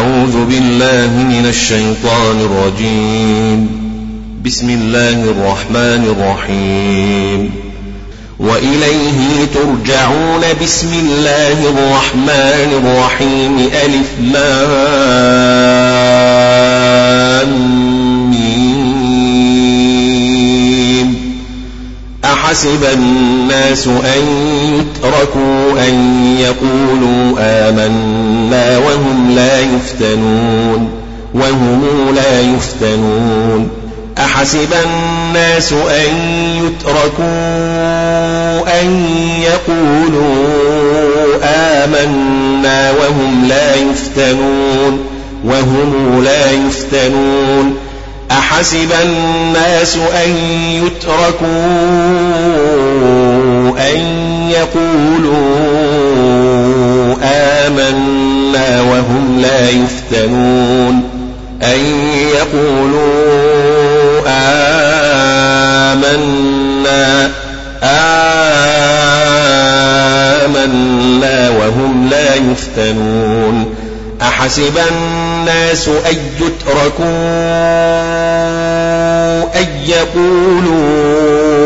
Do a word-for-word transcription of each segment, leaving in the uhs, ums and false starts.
أعوذ بالله من الشيطان الرجيم. بسم الله الرحمن الرحيم. وإليه ترجعون. بسم الله الرحمن الرحيم. ألف لام ميم. أحسب الناس أن يتركوا أن يقولوا آمنا وهم لا يفتنون وهم لا يفتنون أحسب الناس أن يتركوا أن يقولوا آمنا وهم لا يفتنون وهم لا يفتنون أحسب الناس أن يتركوا أن يقولوا آمنا وهم لا يفتنون أن يقولوا آمنا آمنا وهم لا يفتنون أحسب الناس أن يتركوا أن يقولوا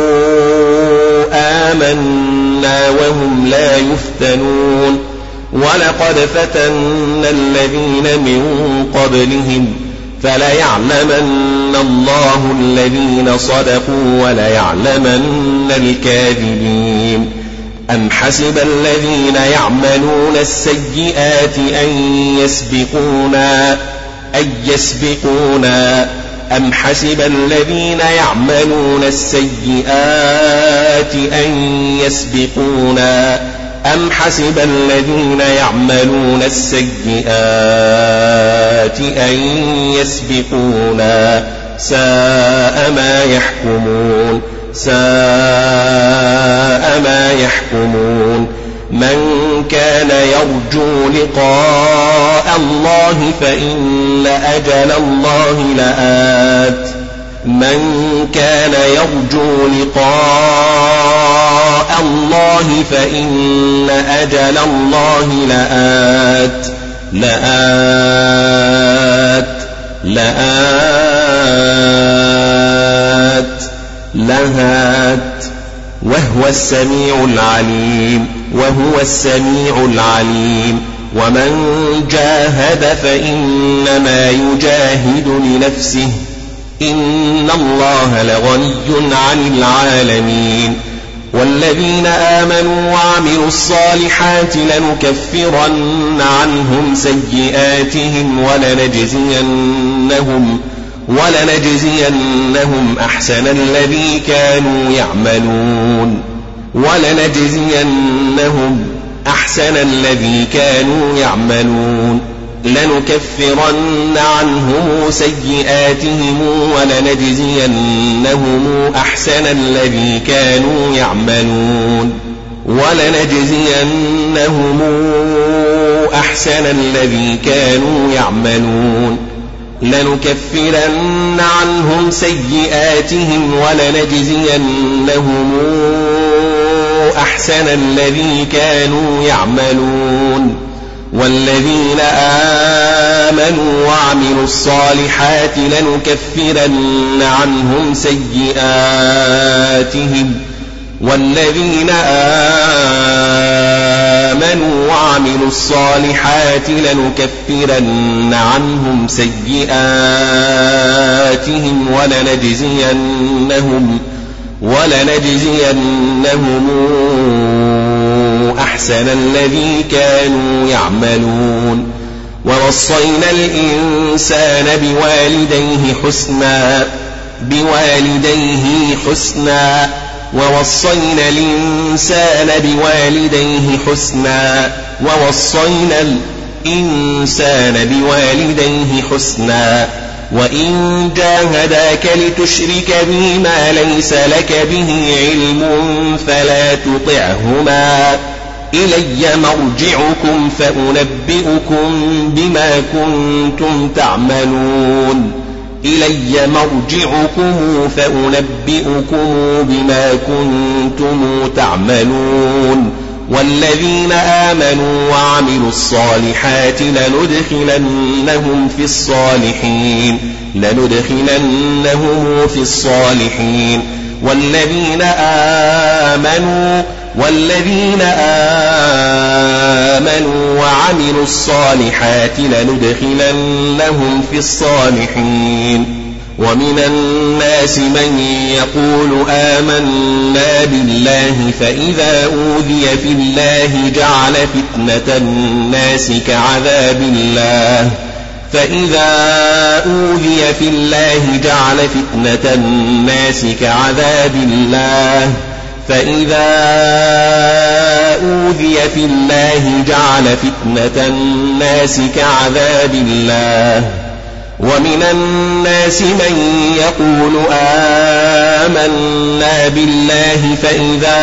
آمنا وهم لا يفتنون ولقد فتنا الذين من قبلهم فليعلمن الله الذين صدقوا وليعلمن الكاذبين. أم حسب الذين يعملون السيئات أن يسبقونا أن يسبقونا أم حسب الذين يعملون السيئات أن يسبقونا أم حسب الذين يعملون السيئات أن يسبقونا ساء ما يحكمون ساء ما يحكمون. من كان يرجو لقاء الله فإن أجل الله لآت من كان يرجو لقاء الله فإن أجل الله لآت لآت لآت لهات وهو السميع العليم وهو السميع العليم. ومن جاهد فإنما يجاهد لنفسه إن الله لغني عن العالمين. والذين آمنوا وعملوا الصالحات لنكفرن عنهم سيئاتهم ولنجزينهم ولنجزينهم أحسن الذي كانوا يعملون ولنجزينهم أحسن الذي كانوا يعملون لنكفرن عنهم سيئاتهم ولنجزينهم أحسن الذي كانوا يعملون ولنجزينهم أحسن الذي كانوا يعملون لنكفرن عنهم سيئاتهم ولنجزينهم أحسن الذي كانوا يعملون. والذين آمنوا وعملوا الصالحات لنكفرن عنهم سيئاتهم والذين آمنوا وعملوا الصالحات لنكفرن عنهم سيئاتهم ولنجزينهم ولنجزينهم أحسن الذي كانوا يعملون. ووصينا الإنسان بوالديه حسنا بوالديه حسنا ووصينا الإنسان بوالديه حسنا ووصينا الإنسان بوالديه حسنا وإن جاهداك لتشرك بي ما ليس لك به علم فلا تطعهما إلي مرجعكم فأنبئكم بما كنتم تعملون إلي مرجعكم فأنبئكم بما كنتم تعملون والذين آمنوا وعملوا الصالحات لندخلنهم في الصالحين لندخلنهم في الصالحين والذين آمنوا والذين آمنوا وعملوا الصالحات لندخلنهم في الصالحين. ومن الناس من يقول آمنا بالله فإذا أوذي في الله جعل فتنة الناس كعذاب الله فإذا أوذي في الله جعل فتنة الناس كعذاب الله فإذا أوذي في الله جعل فتنة الناس كعذاب الله. ومن الناس من يقول آمنا بالله فإذا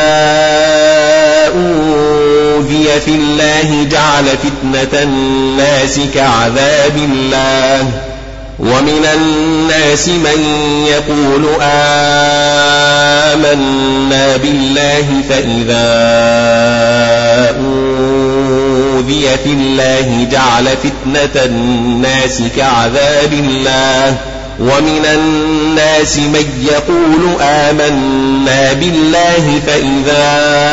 أوذي في الله جعل فتنة الناس كعذاب الله. ومن الناس من يقول آمنا بالله فإذا أوذي في الله جعل فتنة الناس كعذاب الله. ومن الناس من يقول آمنا بالله فإذا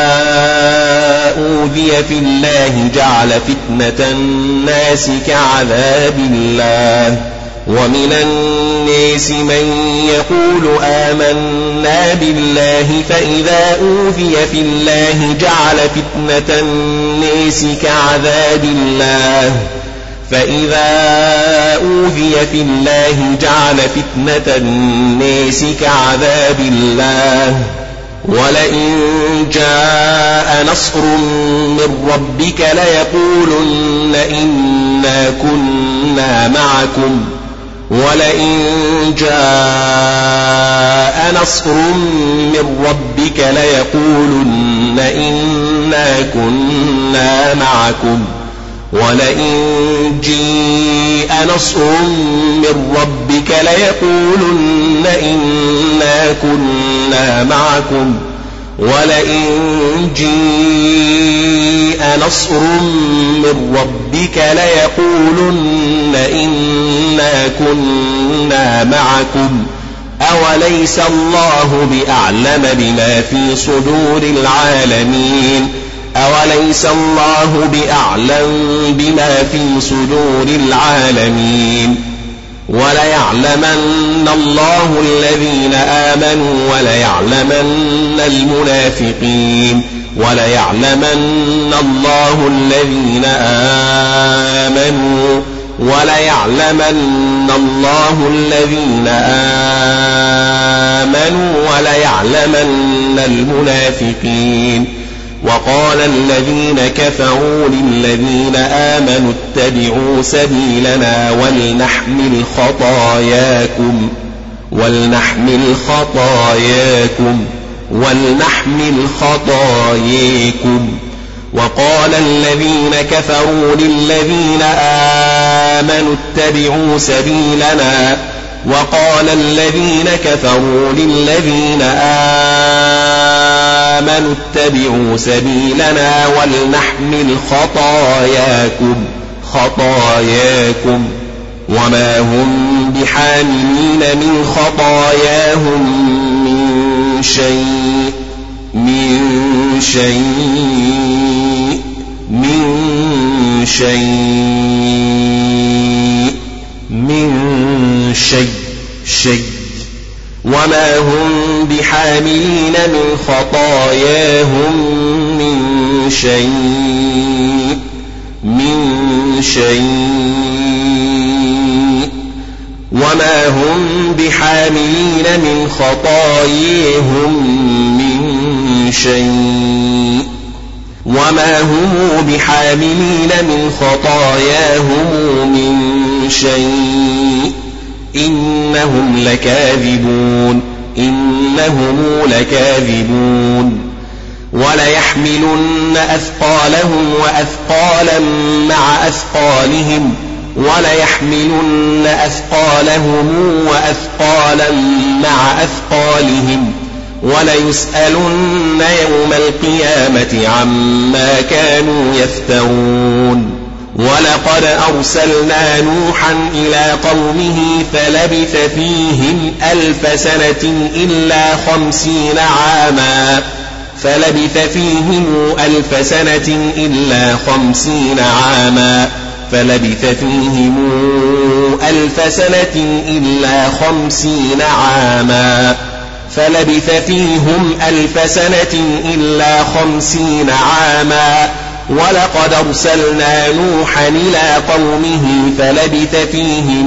أوذي في الله جعل فتنة الناس كعذاب الله. ومن الناس من يقول آمنا بالله فإذا أوذي في الله جعل فتنة الناس كعذاب الله فإذا أوذي في الله جعل فتنة الناس كعذاب الله. ولئن جاء نصر من ربك ليقولن إنا كنا معكم ولئن جاء نصر من ربك ليقولن إنا كنا معكم ولئن جاء نصر من ربك ليقولن إنا كنا معكم ولئن جاء نصر من ربك ليقولن إنا كنا معكم أوليس الله بأعلم بما في صدور العالمين أوليس الله بأعلم بما في صدور العالمين. وليعلمن الله الذين آمنوا وليعلمن المنافقين وليعلمن الله الذين آمنوا وليعلمن الله الذين آمنوا وليعلمن المنافقين. وقال الذين كفروا للذين آمنوا اتبعوا سبيلنا ولنحمل خطاياكم ولنحمل خطاياكم ولنحمل خطاياكم. وقال الذين كفروا للذين آمنوا اتبعوا سبيلنا وقال الذين كفروا للذين آمنوا اتبعوا سبيلنا ولنحمل خطاياكم خطاياكم وما هم بحاملين من خطاياهم من شيء من شيء من شيء من شيء شيء وما هم بحاملين من خطاياهم من شيء من شيء وما هم بحاملين من خطاياهم من شيء وما هم بحاملين من خطاياهم من شيء إنهم لكاذبون إنهم لكاذبون. وليحملن أثقالهم وأثقالا مع أثقالهم وليحملن أثقالهم وأثقالا مع أثقالهم وليسألن يوم القيامة عما كانوا يفترون ولقد أرسلنا نوحا إلى قومه فلبث فيهم ألف سنة إلا خمسين عاما فلبث فيهم ألف سنة إلا خمسين عاما فلبث فيهم ألف سنة إلا خمسين عاما فلبث فيهم ألف سنة إلا خمسين عاما ولقد أرسلنا نوحا إلى قومه فلبث فيهم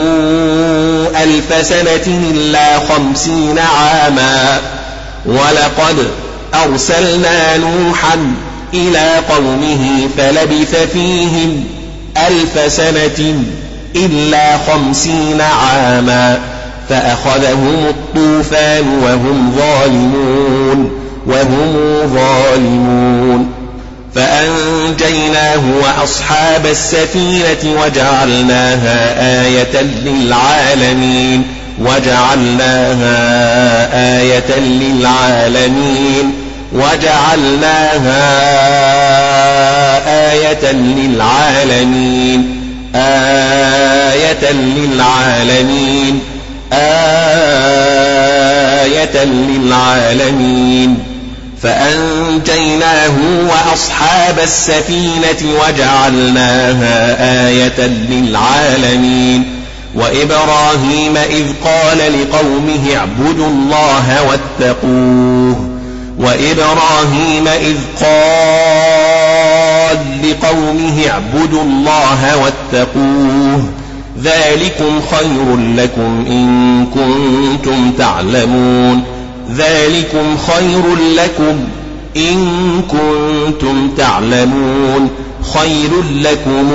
ألف سنة إلا خمسين عاما ولقد أرسلنا نوحا إلى قومه فلبث فيهم ألف سنة إلا خمسين عاما فأخذهم الطوفان وهم ظالمون وهم ظالمون فأنجيناه وأصحاب السفينة وجعلناها آية للعالمين وجعلناها آية للعالمين وجعلناها آية للعالمين آية للعالمين آية للعالمين فأنجيناه وأصحاب السفينة وجعلناها آية للعالمين وإبراهيم إذ قال لقومه اعبدوا الله واتقوه وإبراهيم إذ قال لقومه اعبدوا الله واتقوه ذلكم خير لكم إن كنتم تعلمون ذلكم خير لكم إن كنتم تعلمون خير لكم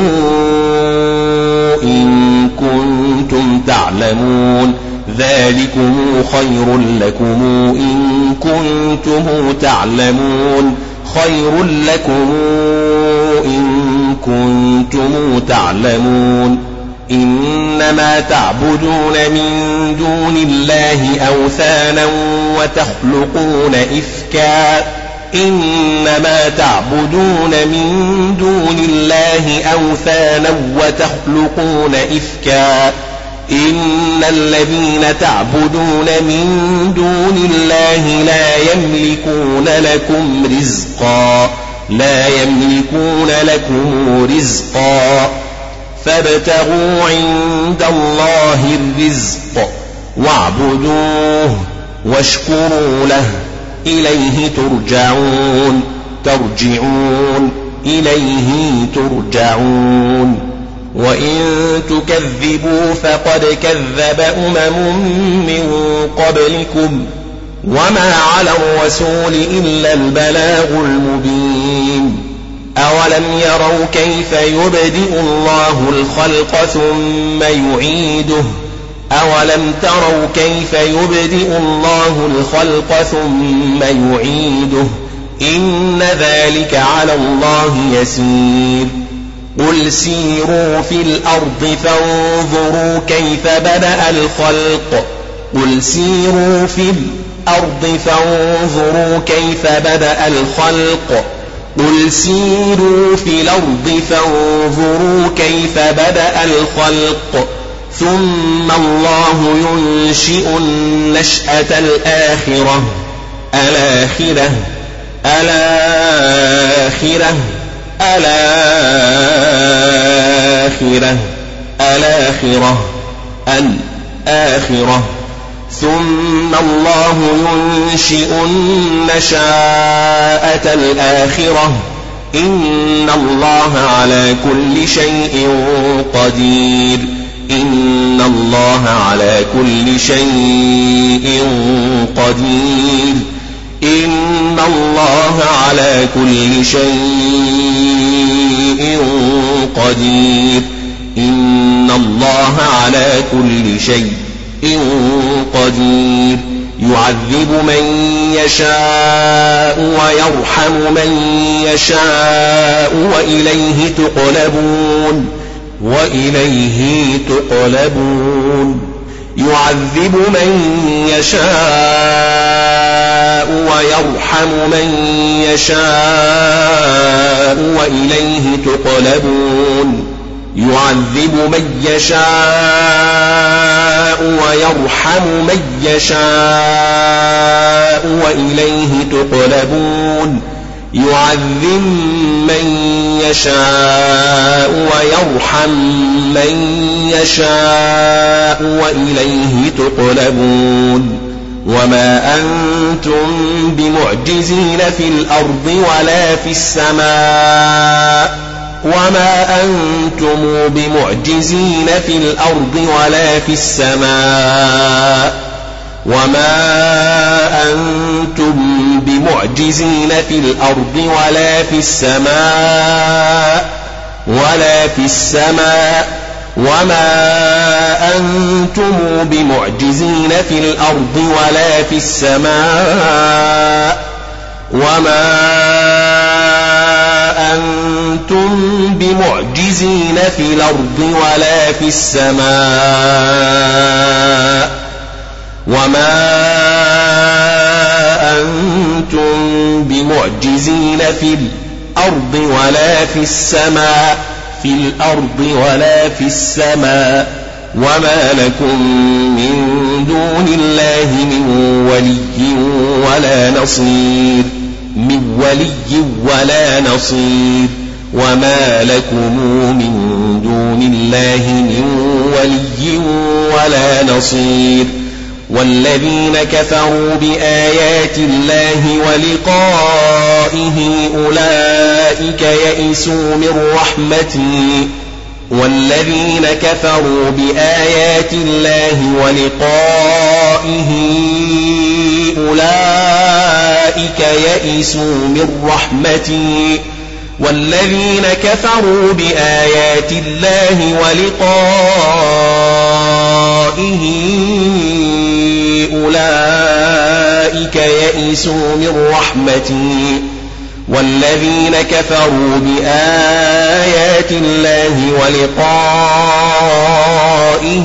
إن كنتم تعلمون ذلكم خير لكم إن كنتم تعلمون خير لكم إن كنتم تعلمون إنما تعبدون من دون الله أوثانا وتخلقون إفكا إنما تعبدون من دون الله أوثانا وتخلقون إفكا إن الذين تعبدون من دون الله لا يملكون لكم رزقا لا يملكون لكم رزقا فابتغوا عند الله الرزق واعبدوه واشكروا له إليه ترجعون ترجعون إليه ترجعون وإن تكذبوا فقد كذب أمم من قبلكم وما على الرسول إلا البلاغ المبين أولم يروا كيف يبدئ الله الخلق ثم يعيده أولم تروا كيف يبدئ الله الخلق ثم يعيده إن ذلك على الله يسير قل سيروا في الأرض فانظروا كيف بدأ الخلق قل سيروا في الأرض فانظروا كيف بدأ الخلق قل سيروا في الأرض فانظروا كيف بدأ الخلق ثم الله ينشئ النشأة الآخرة الآخرة الآخرة الآخرة الآخرة الآخرة ثم الله ينشئ النشاءة الآخرة إن الله على كل شيء قدير إن الله على كل شيء قدير إن الله على كل شيء قدير إن الله على كل شيء قدير يعذب من يشاء ويرحم من يشاء وإليه تقلبون وإليه تقلبون يعذب من يشاء ويرحم من يشاء وإليه تقلبون يعذب من يشاء ويرحم من يشاء وإليه تقلبون يعذب من يشاء ويرحم من يشاء وإليه تقلبون وما أنتم بمعجزين في الأرض ولا في السماء وما أنتم بمعجزين في الأرض ولا في السماء وما أنتم بمعجزين في الأرض ولا في السماء ولا في السماء وما أنتم بمعجزين في الأرض ولا في السماء وما أنتم بمعجزين في الأرض ولا في السماء وما أنتم بمعجزين في الأرض ولا في السماء في الأرض ولا في السماء وما لكم من دون الله من ولي ولا نصير من ولي ولا نصير وما لكم من دون الله من ولي ولا نصير والذين كفروا بآيات الله ولقائه أولئك يئسوا من رحمتي والذين كفروا بآيات الله ولقائه أولئك يئسوا من رحمتي والذين كفروا بآيات الله ولقائه أولئك يئسوا من رحمتي والذين كفروا بآيات الله ولقائه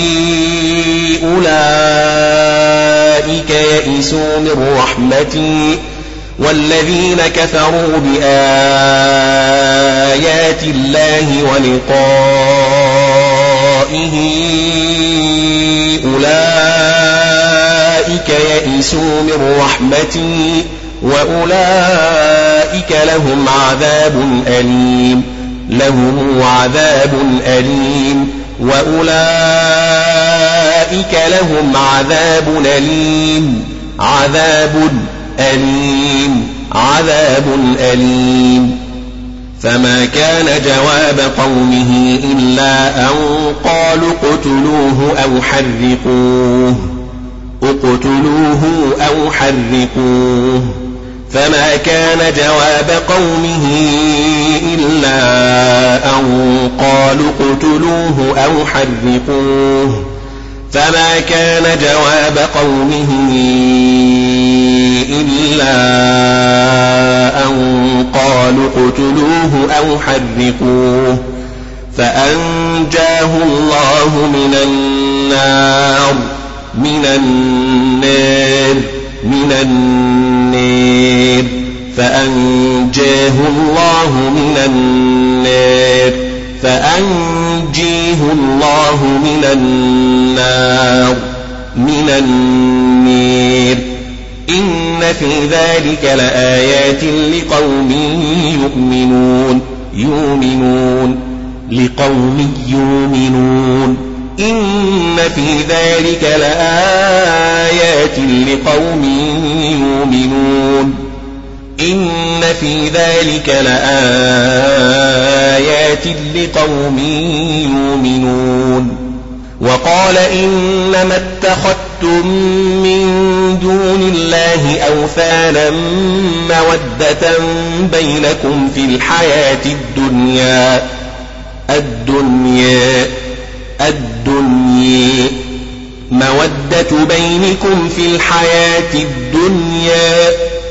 أولئك يئسوا من رحمتي والذين كفروا بآيات الله ولقائه أولئك يئسوا من رحمتي وأولئك لهم عذاب أليم لهم عذاب أليم وأولئك لهم عذاب أليم عذاب أليم عذاب أليم فما كان جواب قومه إلا أن قالوا اقتلوه أو حرقوه اقتلوه أو حرقوه فما كان جواب قومه إلا أن قالوا اقتلوه أو حرقوه فما كان جواب قومه إلا أن قالوا اقتلوه أو حرقوه فأنجاه الله من النار من النار من النار فأنجاه الله من النار فأنجيه الله من النار من النار إن في ذلك لآيات لقوم يؤمنون يؤمنون لقوم يؤمنون إن في ذلك لآيات لقوم يؤمنون إن في ذلك لآيات لقوم يؤمنون وقال إنما اتخذتم من دون الله أوثانا مودة بينكم في الحياة الدنيا الدنيا الدنيا مودة بينكم في الحياة الدنيا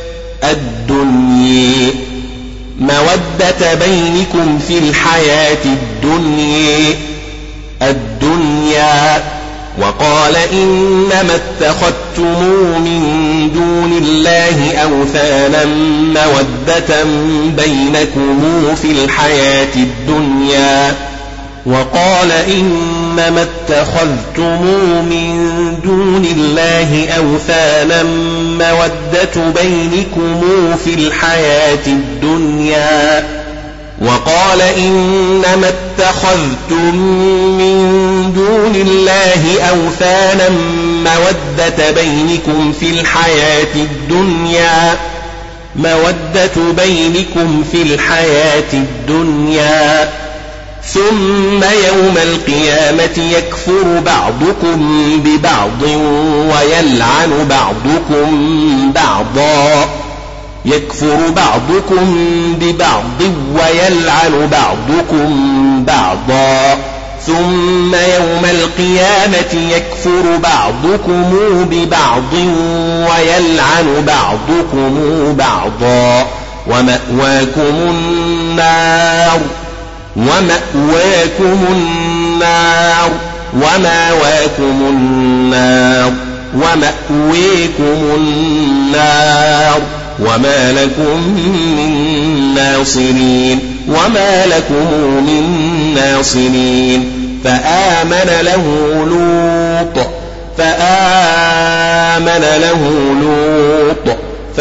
الدنيا مودة بينكم في الحياة الدنيا الدنيا وقال إنما اتخذتم من دون الله أوثانا مودة بينكم في الحياة الدنيا وقال إنما اتخذتم من دون الله أوثانا مودة بينكم في الحياة الدنيا وقال إنما اتخذتم من دون الله أوثانا مودة بينكم في الحياة الدنيا مودة بينكم في الحياة الدنيا ثم يوم القيامة يكفر بعضكم ببعض ويلعن بعضكم بعضا يكفر بعضكم ببعض ويلعن بعضكم بعضا ثم يوم القيامة يكفر بعضكم ببعض ويلعن بعضكم بعضا ومأواكم النار ومأواكم النار ومأواكم النار ومأويكم النار وما لكم من ناصرين وما لكم من ناصرين فآمن له لوط فآمن له لوط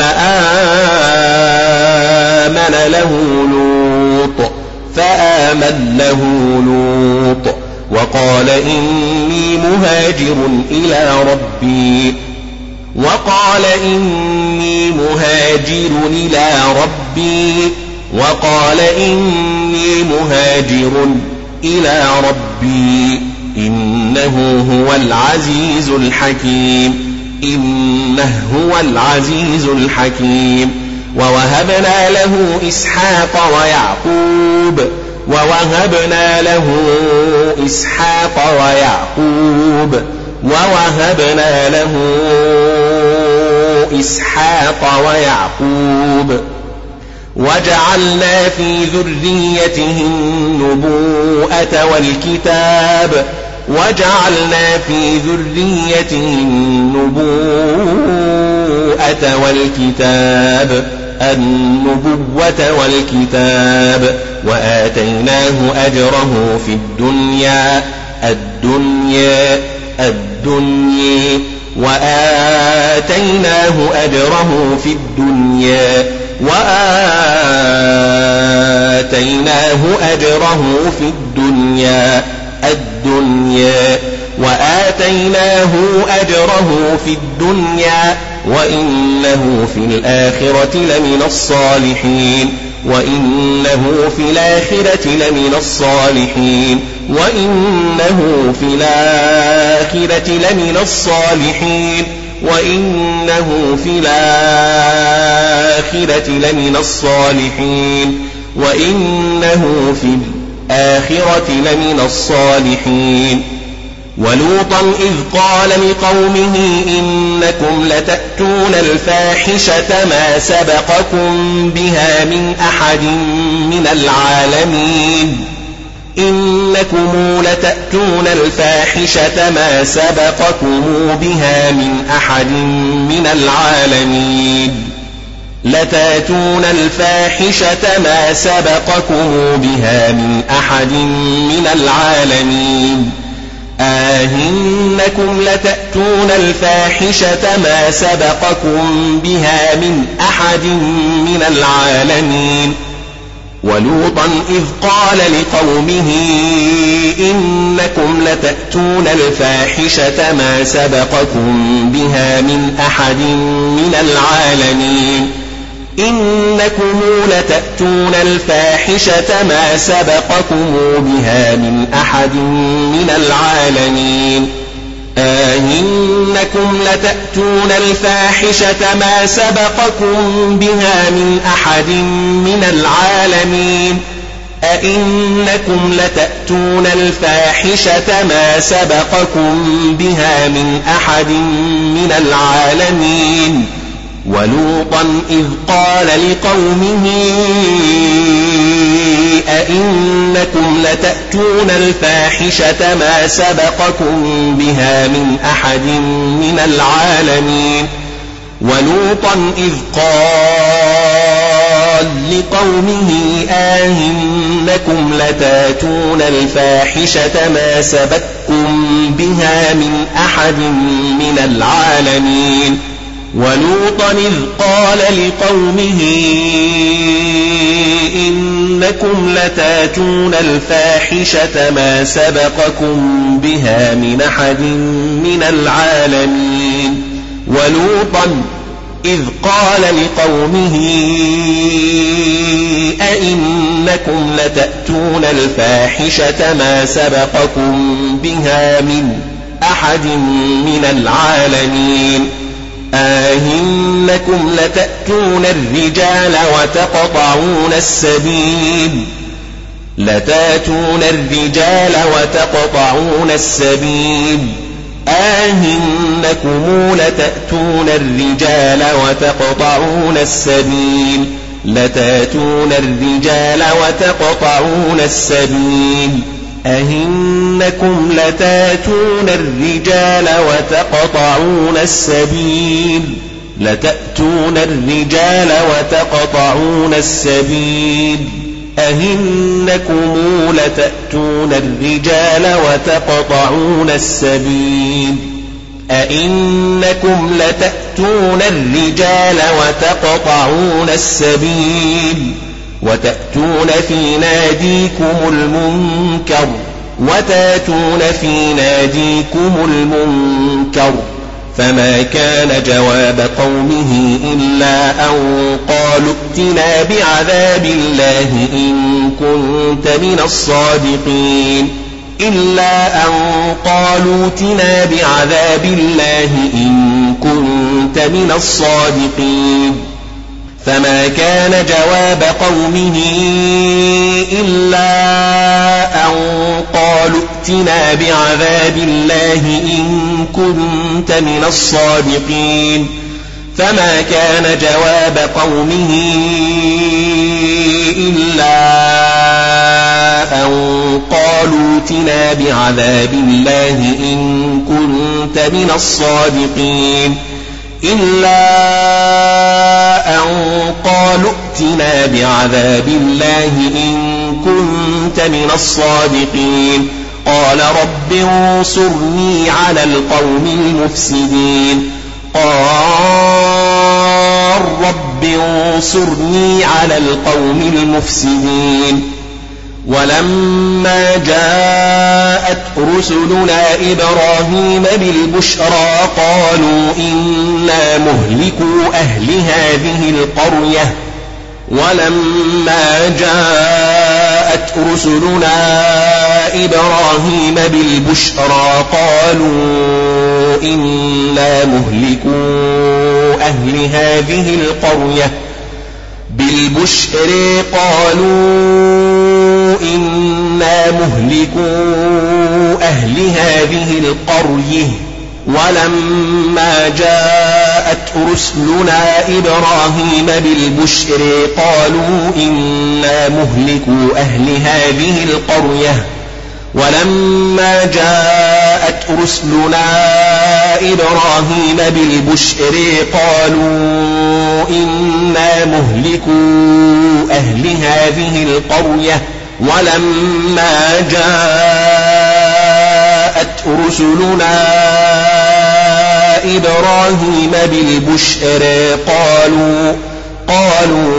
فآمن له لوط فآمن له لوط وقال إني مهاجر إلى ربي وقال إني مهاجر إلى ربي وقال إني مهاجر إلى ربي إنه هو العزيز الحكيم إنه هو العزيز الحكيم ووهبنا له إسحاق ويعقوب ووهبنا له إسحاق ويعقوب ووهبنا له إسحاق ويعقوب وجعلنا في ذريته النبوءة والكتاب وجعلنا في ذريته النبوءة والكتاب النبوة والكتاب وآتيناه أجره في الدنيا الدنيا الدنيا وآتيناه أجره في الدنيا وآتيناه أجره في الدنيا الدنيا وآتيناه أجره في الدنيا وإنه في الآخرة لمن الصالحين وإنه في الآخرة لمن الصالحين وإنه في الآخرة لمن الصالحين وإنه في الآخرة لمن الصالحين وإنه في الآخرة لمن الصالحين ولوطا إذ قال لقومه إنكم لتأتون الفاحشة ما سبقكم بها من أحد من العالمين إنكم لتأتون الفاحشة ما سبقكم بها من أحد من العالمين لتأتون الفاحشة ما سبقكم بها من أحد من العالمين آهنكم لتأتون الفاحشة ما سبقكم بها من أحد من العالمين ولوطا إذ قال لقومه إنكم لتأتون الفاحشة ما سبقكم بها من أحد من العالمين إنكم لتأتون الفاحشة ما سبقكم بها من أحد من العالمين آهنكم لتأتون الفاحشة ما سبقكم بها من أحد من العالمين أئنكم لتأتون الفاحشة ما سبقكم بها من أحد من العالمين ولوطا إذ قال لقومه أئنكم لتأتون الفاحشة ما سبقكم بها من أحد من العالمين ولوطا إذ قال لقومه أئنكم لتأتون الفاحشة ما سبقكم بها من أحد من العالمين ولوطا إذ قال لقومه إنكم لتأتون الفاحشة ما سبقكم بها من أحد من العالمين ولوطا إذ قال لقومه أئنكم لتأتون الفاحشة ما سبقكم بها من أحد من العالمين أئنكم لتأتون الرجال وتقطعون السبيل لتأتون الرجال وتقطعون السبيل أئنكم لتأتون الرجال وتقطعون السبيل لتأتون الرجال وتقطعون السبيل أئنكم لتأتون الرجال وتقطعون السبيل لتأتون الرجال وتقطعون السبيل أئنكم لتأتون الرجال وتقطعون السبيل أئنكم لتأتون الرجال وتقطعون السبيل وتأتون في ناديكم المنكر وتأتون في ناديكم المنكر فما كان جواب قومه إلا أن قالوا ائتنا بعذاب الله إن كنت من الصادقين إلا أن قالوا ائتنا بعذاب الله إن كنت من الصادقين فما كان جواب قومه إلا أن قالوا ائتنا بعذاب الله إن كنت من الصادقين فما كان جواب قومه إلا أن قالوا ائتنا بعذاب الله إن كنت من الصادقين إلا أن قالوا ائتنا بعذاب الله إن كنت من الصادقين قال رب انصرني على القوم المفسدين قال رب انصرني على القوم المفسدين ولما جاءت رسلنا إبراهيم بالبشرى قالوا إنا مهلكو أهل هذه القرية ولما جاءت رسلنا إبراهيم بالبشرى قالوا إنا مهلكو أهل هذه القرية بالبشر قالوا إنا مهلكو أهل هذه القرية ولما جاءت رسلنا إبراهيم بالبشر قالوا إنا مهلكو أهل هذه القرية ولما جاءت رسلنا إبراهيم بالبشر قالوا إنا مهلكو أهل هذه القرية ولما جاءت رسلنا إبراهيم بالبشر قالوا قالوا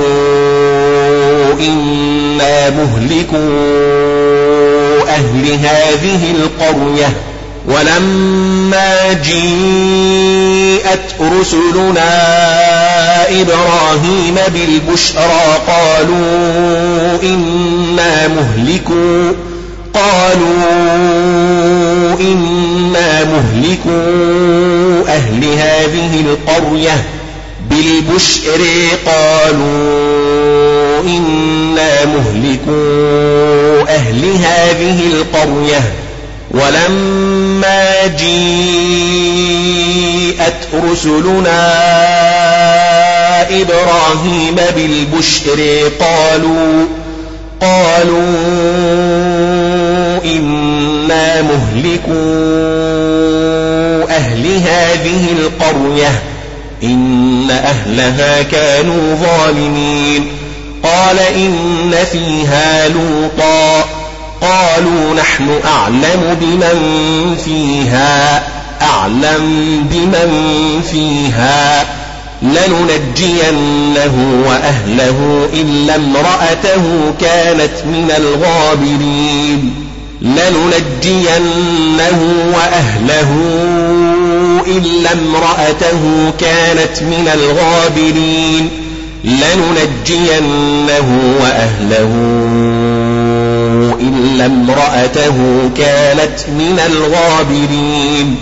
إنا مهلكو أهل هذه القرية ولما جاءت رسلنا إبراهيم بالبشرى قالوا إنا مهلكو قالوا إنا مهلكو أهل هذه القرية بالبشر قالوا إنا مهلكو أهل هذه القرية ولما جاءت رسلنا إبراهيم بالبشر قالوا قالوا إنا مهلكو أهل هذه القرية إن أهلها كانوا ظالمين. قال إن فيها لوطا قالوا نحن أعلم بمن فيها أعلم بمن فيها لننجينه وأهله إلا امرأته كانت من الغابرين لننجينه وأهله إلا امرأته كانت من الغابرين لننجينه وأهله إلا امرأته كانت من الغابرين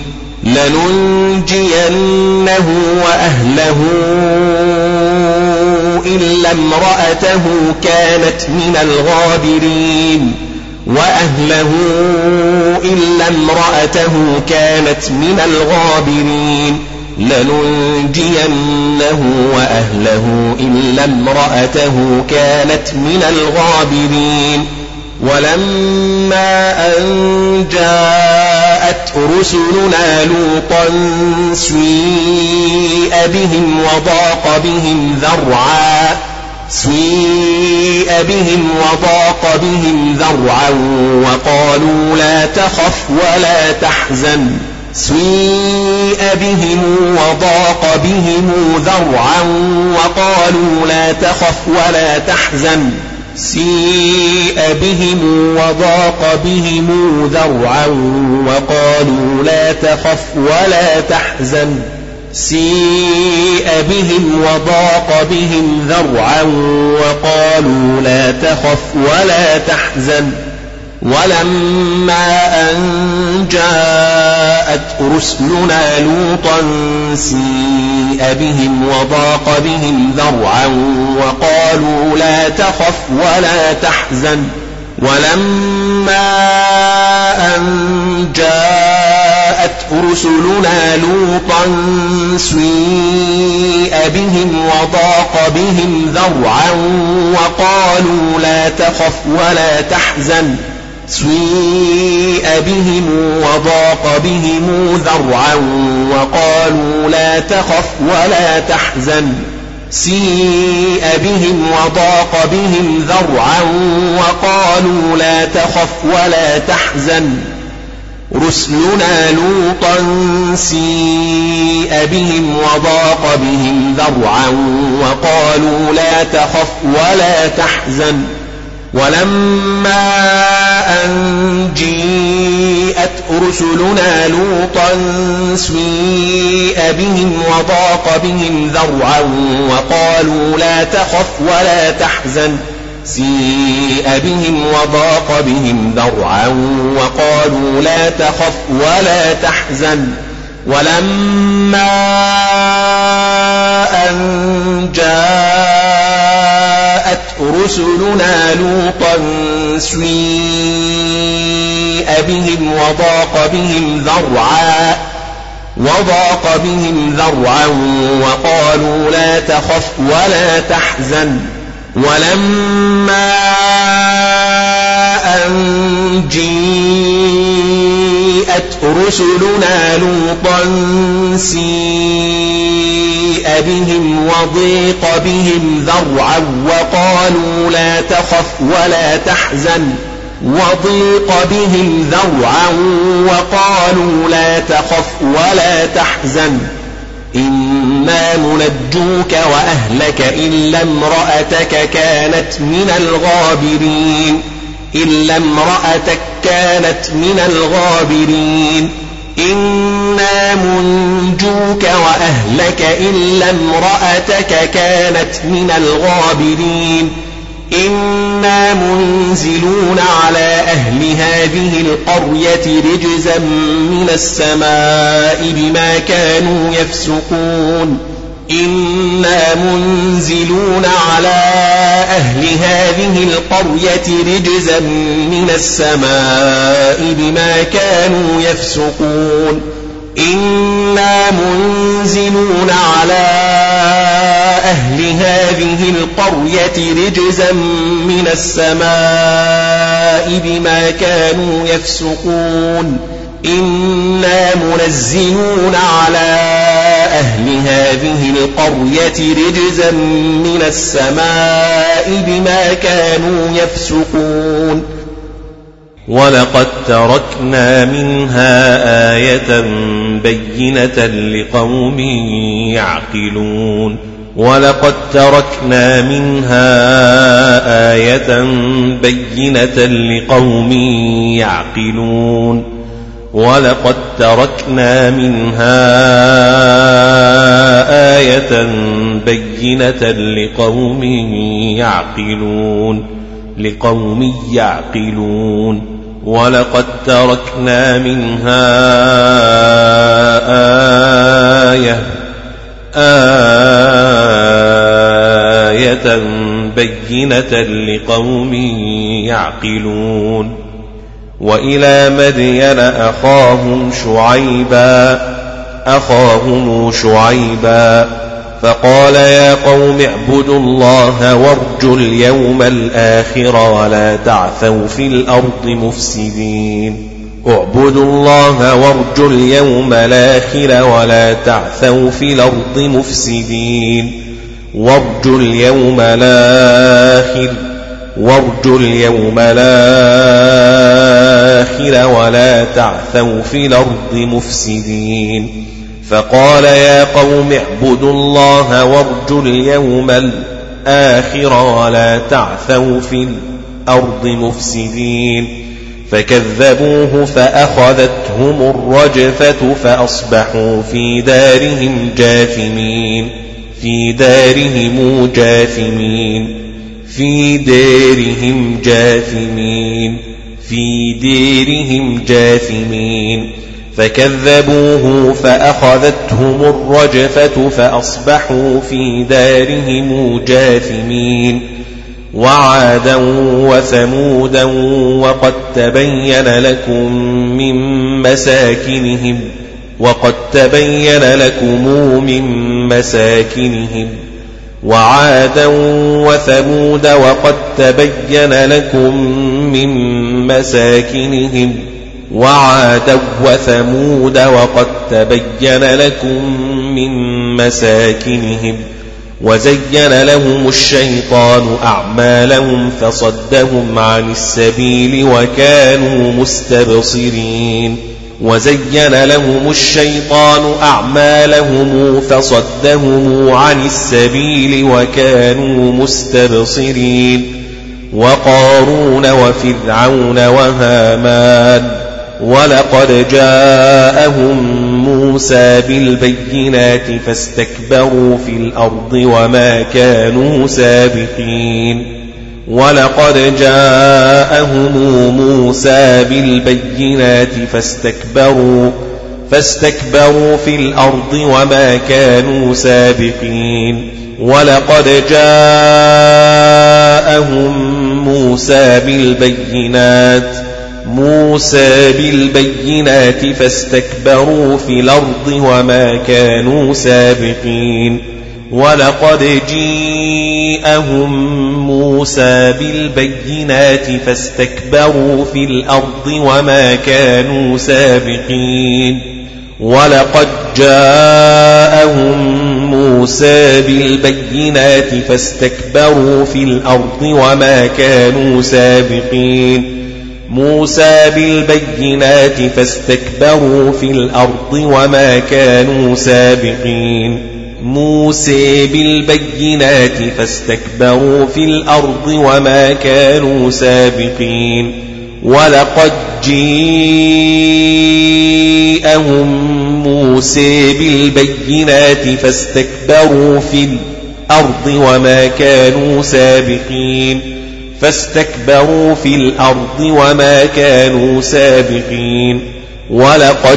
لننجينه وأهله إلا امرأته كانت من الغابرين وأهله إلا امرأته كانت من الغابرين لننجينه وأهله إلا امرأته كانت من الغابرين. ولما أن جاءت رسلنا لوطا سيء بهم وضاق بهم ذرعا سيء بهم وضاق بهم ذرعا وقالوا لا تخف ولا تحزن سيء بهم وضاق بهم ذرعا وقالوا لا تخف ولا تحزن سيء بهم وضاق بهم ذرعا وقالوا لا تخف ولا تحزن سيء بهم وضاق بهم ذرعا وقالوا لا تخف ولا تحزن. ولما أن جاءت رسلنا لوطا سيء بهم وضاق بهم ذرعا وقالوا لا تخف ولا تحزن ولما أن جاءت رسلنا لوطا سيء بهم وضاق بهم ذرعا وقالوا لا تخف ولا تحزن سيء بهم وضاق بهم ذرعا وقالوا لا تخف ولا تحزن سيء بهم وضاق بهم ذرعا وقالوا لا تخف ولا تحزن رسلنا لوطا سيء بهم وضاق بهم ذرعا وقالوا لا تخف ولا تحزن ولما أن جيءت رسلنا لوطا سيء بهم وضاق بهم ذرعا وقالوا لا تخف ولا تحزن سيء بهم وضاق بهم ذرعا وقالوا لا تخف ولا تحزن ولما أن جاءت رسلنا لوطا سيء بهم وضاق بهم ذرعا وضاق بهم ذرعا وقالوا لا تخف ولا تحزن ولما أن جيءت رسلنا لوطا سيء بهم وضيق بهم ذرعا وقالوا لا تخف ولا تحزن وضيق بهم ذرعا وقالوا لا تخف ولا تحزن إنا منجوك وأهلك إلا امرأتك كانت من الغابرين إلا امرأتك كانت من الغابرين إنا منجوك وأهلك إلا امرأتك كانت من الغابرين إنا منزلون على أهل هذه القرية رجزا من السماء بما كانوا يفسقون إنا منزلون على أهل هذه القرية رجزا من السماء بما كانوا يفسقون إنا منزلون على أهل هذه القرية رجزا من السماء بما كانوا يفسقون إنا منزلون على أهل هذه القرية رجزا من السماء بما كانوا يفسقون ولقد تركنا منها آية بينة لقوم يعقلون ولقد تركنا منها آية بينة لقوم يعقلون ولقد تركنا منها آية بينة لقوم يعقلون لقوم يعقلون ولقد تركنا منها آية آية بينة لقوم يعقلون وإلى مدين أخاهم شعيبا أخاهم شعيبا فقال يا قوم اعبدوا الله وارجوا اليوم الآخر ولا تعثوا في الأرض مفسدين اعبدوا الله وارجوا اليوم الآخر ولا تعثوا في الأرض مفسدين وارجوا اليوم الآخر وارجوا اليوم الآخر ولا تعثوا في الأرض مفسدين فقال يا قوم اعبدوا الله وارجوا اليوم الآخر ولا تعثوا في الأرض مفسدين فكذبوه فأخذتهم الرجفة فأصبحوا في دارهم جاثمين في دارهم جاثمين في دارهم جاثمين في ديرهم جاثمين فكذبوه فأخذتهم الرجفة فأصبحوا في دارهم جاثمين وعادا وثمودا وقد تبين لكم من مساكنهم وقد تبين لكم من مساكنهم وعادا وثمود وقد تبين لكم من مساكنهم وعادا وثمود وقد تبين لكم من مساكنهم وزين لهم الشيطان أعمالهم فصدهم عن السبيل وكانوا مستبصرين وزين لهم الشيطان أعمالهم فصدهم عن السبيل وكانوا مستبصرين وقارون وفرعون وهامان ولقد جاءهم موسى بالبينات فاستكبروا في الأرض وما كانوا سابقين ولقد جاءهم موسى بالبينات فاستكبروا فاستكبروا في الأرض وما كانوا سابقين ولقد جاءهم موسى بالبينات موسى بالبينات فاستكبروا في الأرض وما كانوا سابقين ولقد جاءهم موسى بالبينات فاستكبروا في الأرض وما كانوا سابقين ولقد جاءهم موسى بالبينات فاستكبروا في الأرض وما كانوا سابقين موسى بالبينات فاستكبروا في الأرض وما كانوا سابقين موسى بالبينات فاستكبروا في الأرض وما كانوا سابقين ولقد جاءهم موسى بالبينات فاستكبروا في الأرض وما كانوا سابقين فاستكبروا في الأرض وما كانوا سابقين ولقد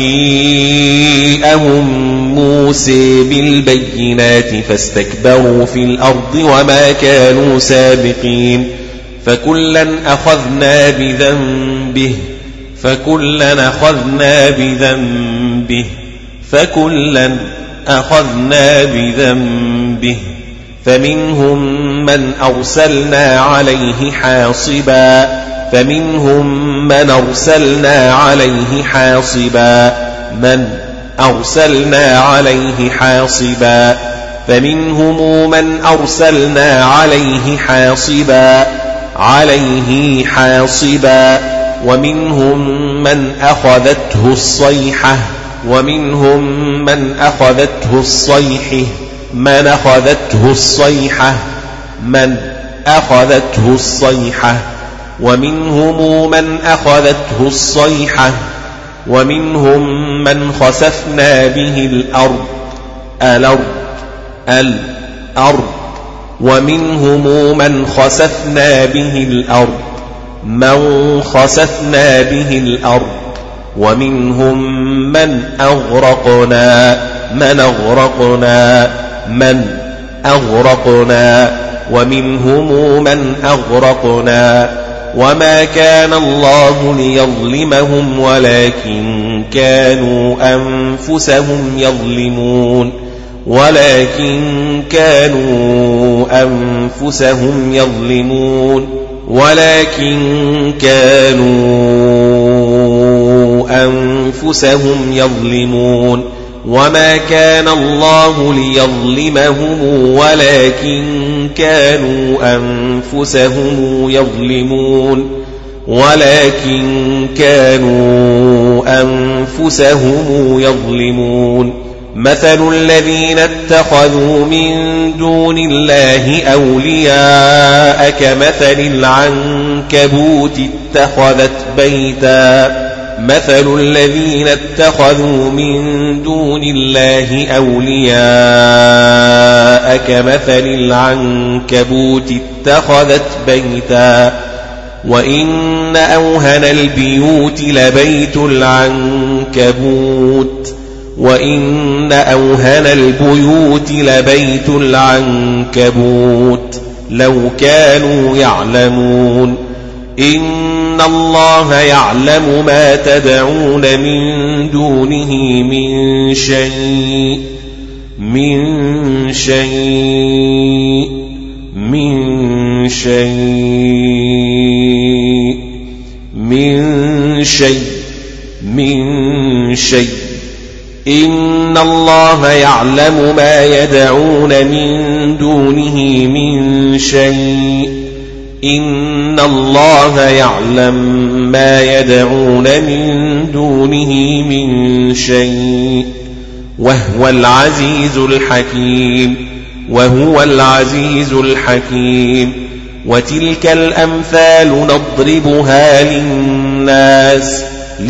جاءهم موسى بالبينات فاستكبروا في الأرض وما كانوا سابقين فكلا أخذنا بذنبه فكلا أخذنا بذنبه به فكلا أخذنا بذنبه فمنهم من أرسلنا عليه حاصبا فمنهم من أرسلنا عليه حاصبا من أرسلنا عليه حاصبا فمنهم من أرسلنا عليه حاصبا عليه حاصبا ومنهم من أخذته الصيحة ومنهم من أخذته الصيحة من أخذته الصيحة من أخذته الصيحة ومنهم من أخذته الصيحة ومنهم من خسفنا به الأرض الأرض الأرض ومنهم من خسفنا به الأرض من خسفنا به الأرض ومنهم من أغرقنا من أغرقنا من أغرقنا ومنهم من أغرقنا وما كان الله ليظلمهم ولكن كانوا أنفسهم يظلمون ولكن كانوا أنفسهم يظلمون ولكن كانوا أنفسهم يظلمون وما كان الله ليظلمهم ولكن كانوا أنفسهم يظلمون ولكن كانوا أنفسهم يظلمون مثل الذين اتخذوا من دون الله أولياء كمثل العنكبوت اتخذت بيتا مثل الذين اتخذوا من دون الله أولياء كمثل العنكبوت اتخذت بيتا وإن أوهن البيوت لبيت العنكبوت وإن أوهن البيوت لبيت العنكبوت لو كانوا يعلمون إن الله يعلم ما تدعون من دونه من شيء من شيء من شيء من شيء من شيء إن الله يعلم ما يدعون من دونه من شيء إن الله يعلم ما يدعون من دونه من شيء وهو العزيز الحكيم وهو العزيز الحكيم وتلك الأمثال نضربها للناس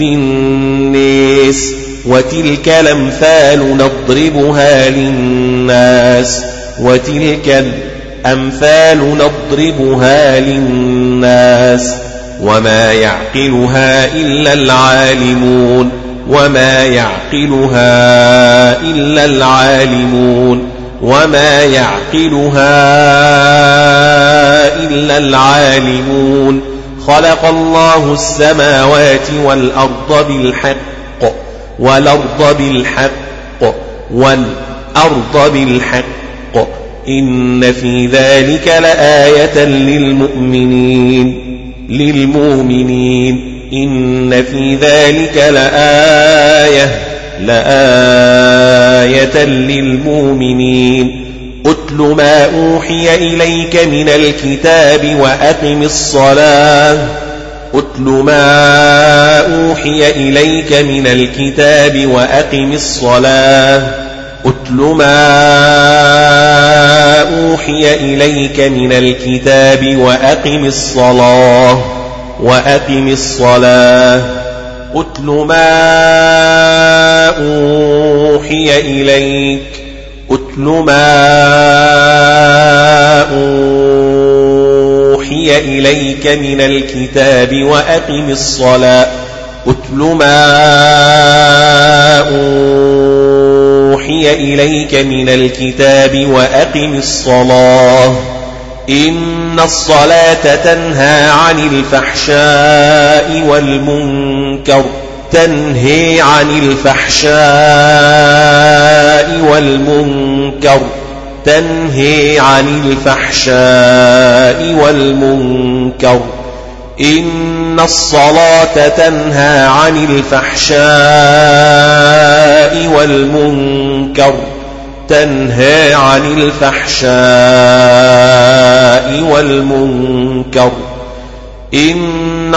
للناس وتلك الأمثال نضربها للناس وتلك الأمثال نضربها للناس وما يعقلها إلا العالمون وما يعقلها إلا العالمون وما يعقلها إلا العالمون خلق الله السماوات والأرض بالحق والأرض بالحق والأرض بالحق إن في ذلك لآية للمؤمنين للمؤمنين إن في ذلك لآية لآية للمؤمنين أتل ما أوحي إليك من الكتاب وأقم الصلاة أتل ما أوحي إليك من الكتاب وأقم الصلاة أتل ما أوحي إليك من الكتاب وأقم الصلاة وأقم الصلاة أتل ما أوحي إليك أتل ما أوحي إليك من الكتاب وأقم الصلاة أتل ما أوحي إليك من الكتاب وأقم الصلاة إن الصلاة تنهى عن الفحشاء والمنكر تنهي عن الفحشاء والمنكر تنهي عن الفحشاء والمنكر إن الصلاة تنهى عن الفحشاء والمنكر تنهى عن الفحشاء والمنكر إن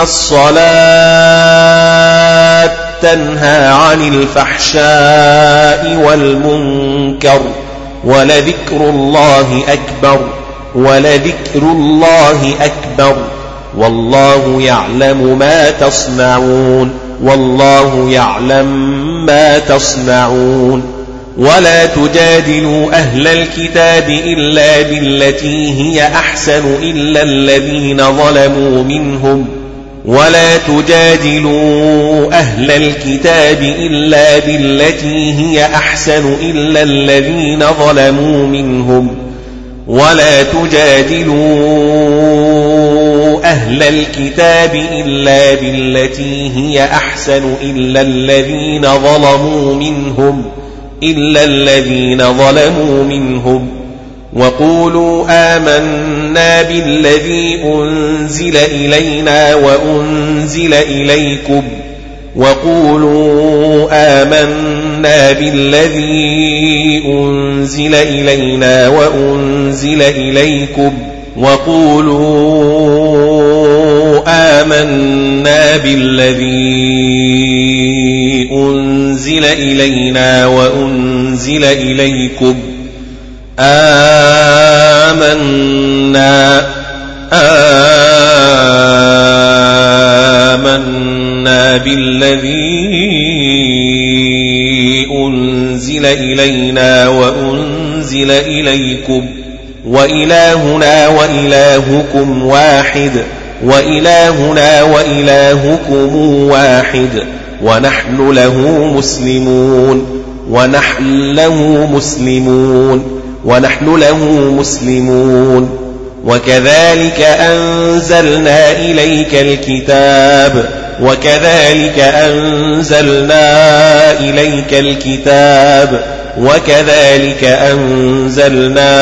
الصلاة تنهى عن الفحشاء والمنكر ولذكر الله أكبر ولذكر الله أكبر والله يعلم ما تصنعون والله يعلم ما تصنعون ولا تجادلوا أهل الكتاب إلا بالتي هي أحسن إلا الذين ظلموا منهم ولا تجادلوا أهل الكتاب إلا بالتي هي أحسن إلا الذين ظلموا منهم ولا تجادلوا أهل الكتاب إلا بالتي هي أحسن إلا الذين ظلموا منهم إلا الذين ظلموا منهم وقولوا آمنا بالذي أنزل إلينا وأنزل إليكم وقولوا آمنا بالذي أنزل إلينا وأنزل إليكم وقولوا آمنا بالذي أنزل إلينا وأنزل إليكم آمنا آمنا بالذي أنزل إلينا وأنزل إليكم وإلهنا وإلهكم واحد وإلهنا وإلهكم واحد ونحن له مسلمون ونحن له مسلمون ونحن له مسلمون وكذلك أنزلنا إليك الكتاب وكذلك أنزلنا إليك الكتاب وكذلك أنزلنا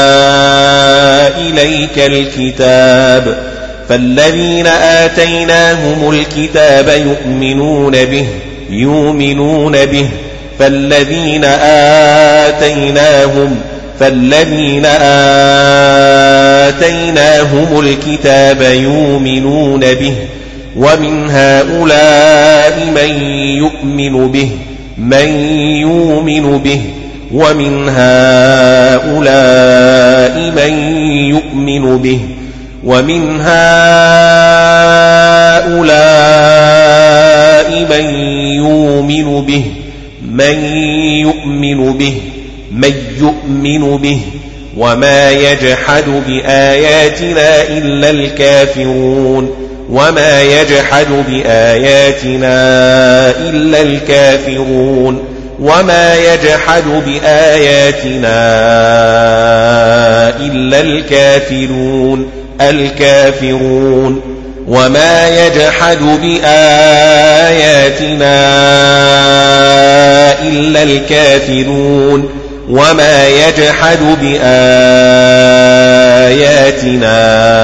إليك الكتاب فالذين آتيناهم الكتاب يؤمنون به يؤمنون به فالذين آتيناهم فالذين آتيناهم الكتاب يؤمنون به ومن هؤلاء من يؤمن به من يؤمن به ومن هؤلاء من يؤمن به ومن هؤلاء من يؤمن به من يؤمن به من يؤمن به وما يجحد بآياتنا إلا الكافرون وما يجحد بآياتنا إلا الكافرون وما يجحد بآياتنا إلا الكافرون الكافرون وما يجحد بآياتنا إلا الكافرون وما يجحد بآياتنا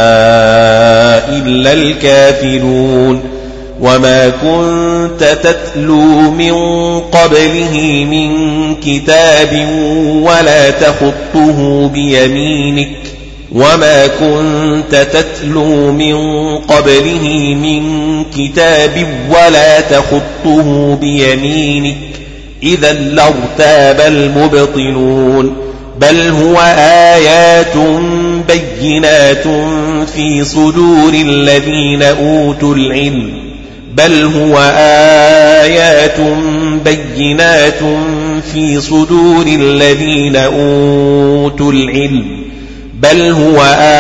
إلا الكافرون وما كنت تتلو من قبله من كتاب ولا تخطه بيمينك وما كنت تتلو من قبله من كتاب ولا تخطه بيمينك إذا لارتاب المبطلون بل هو آيات بينات في صدور الذين أوتوا العلم بل هو آيات بينات في صدور الذين أوتوا العلم بل هو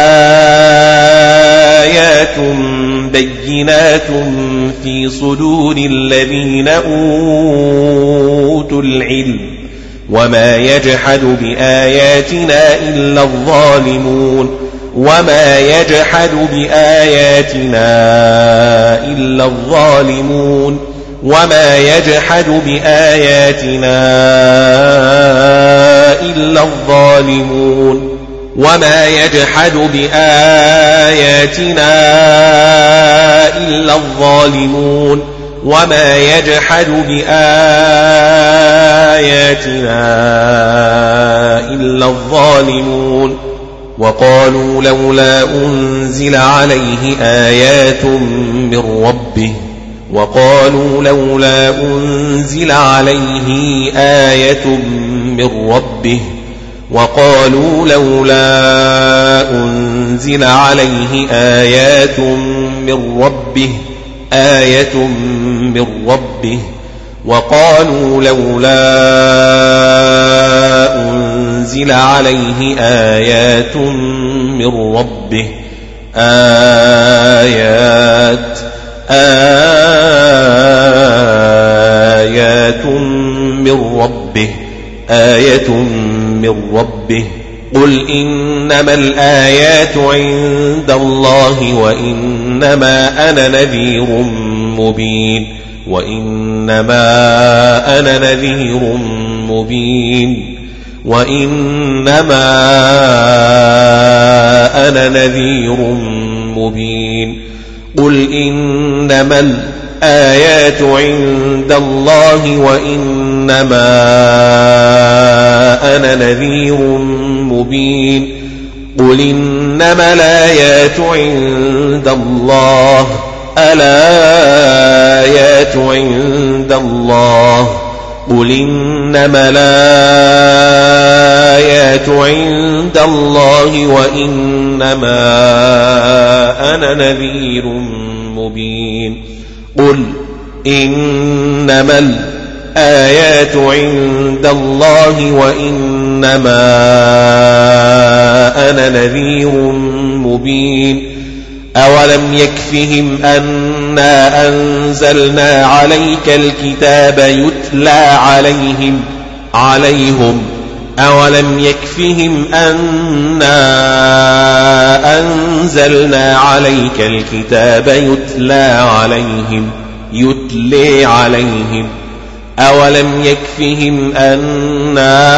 آيات بينات في صدور الذين أوتوا العلم وما يجحد بآياتنا إلا الظالمون وما يجحد بآياتنا إلا الظالمون وما يجحد بآياتنا إلا الظالمون وما يجحد بآياتنا إلا الظالمون وما يجحد بآياتنا إلا الظالمون وقالوا لولا أنزل عليه آيات من ربه وقالوا لولا أنزل عليه آية من ربه وقالوا لولا أنزل عليه آيات من ربه آية من ربه وقالوا لولا أنزل عليه آيات من ربه آيات آيات من ربه آية من ربه قل إنما الآيات عند الله وإنما أنا نذير مبين وإنما أنا نذير مبين وإنما أنا نذير مبين قل إنما الآيات عند الله وإنما أنا نذير مبين قل إنما الآيات عند الله الآيات عند الله قل إنما الآيات عند الله وإنما أنا نذير مبين قل إنما الآيات عند الله وإنما أنا نذير مبين أولم يكفهم أنا أنزلنا عليك الكتاب يتلى عليهم عليهم أولم يكفهم أنا أنزلنا عليك الكتاب يتلى عليهم يتلى عليهم أولم يكفهم أنا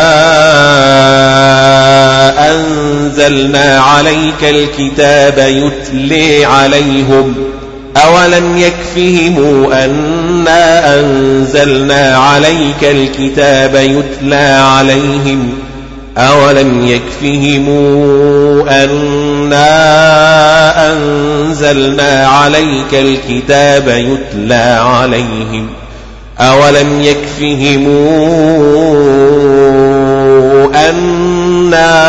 أنزلنا عليك الكتاب يتلى عليهم أولم يكفهم أنا أنزلنا عليك الكتاب يتلى عليهم أولم يكفهم أنا أنزلنا عليك الكتاب يتلى عليهم أولم يكفهم أنا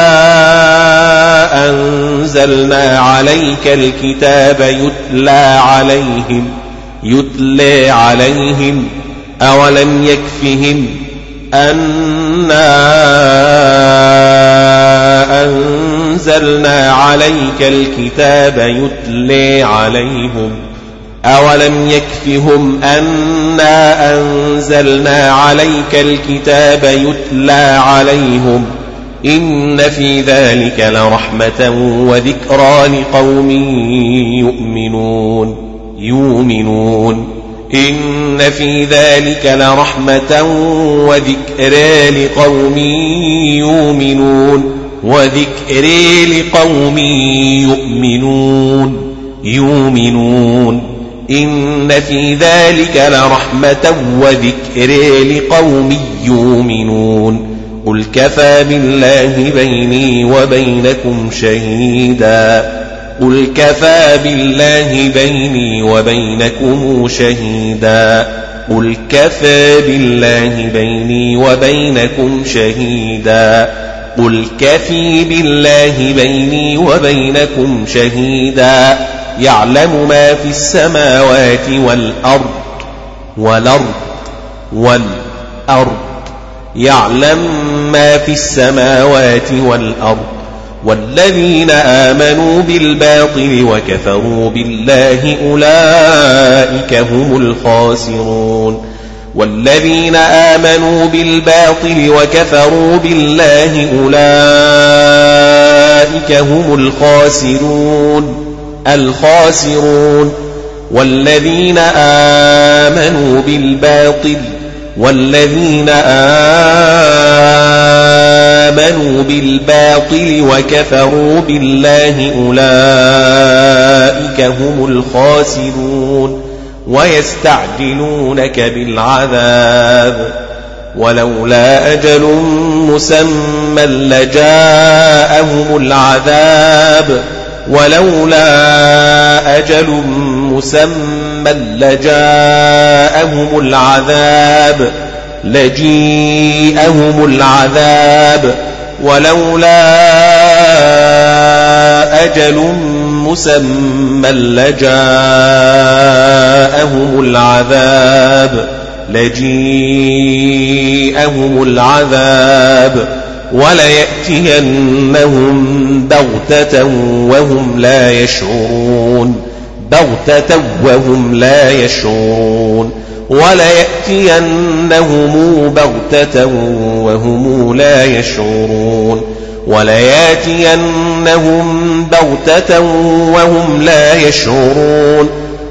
أنزلنا عليك الكتاب يتلى عليهم يتلى عليهم أولم يكفهم أنا أنزلنا عليك الكتاب يتلى عليهم أولم يكفهم أنا أنزلنا عليك الكتاب يتلى عليهم إن في ذلك لرحمة وذكرى لقوم يؤمنون يؤمنون إن في ذلك لرحمة وذكرى لقوم يؤمنون وذكرى لقوم يؤمنون يؤمنون إن في ذلك لرحمة وذكرى لقوم يؤمنون قل كفى بالله بيني وبينكم شهيدا قل كفى بالله بيني وبينكم شهيدا قل كفى بالله بيني وبينكم شهيدا قل كفى بالله بيني وبينكم شهيدا يعلم ما في السماوات والأرض والأرض والأرض يعلم ما في السماوات والأرض والذين آمنوا بالباطل وكفروا بالله أولئك هم الخاسرون والذين آمنوا بالباطل وكفروا بالله أولئك هم الخاسرون الخاسرون والذين آمنوا بالباطل والذين آمنوا بالباطل وكفروا بالله أولئك هم الخاسرون ويستعجلونك بالعذاب ولولا أجل مسمى لجاءهم العذاب ولولا أجل مسمى لجاءهم العذاب لجيءهم العذاب ولولا أجل مسمى لجاءهم العذاب لجيءهم العذاب وليأتينهم بغتة وهم لا يشعرون بغتة وهم لا يشعرون وليأتينهم بغتة وهم لا يشعرون وليأتينهم بغتة وهم لا يشعرون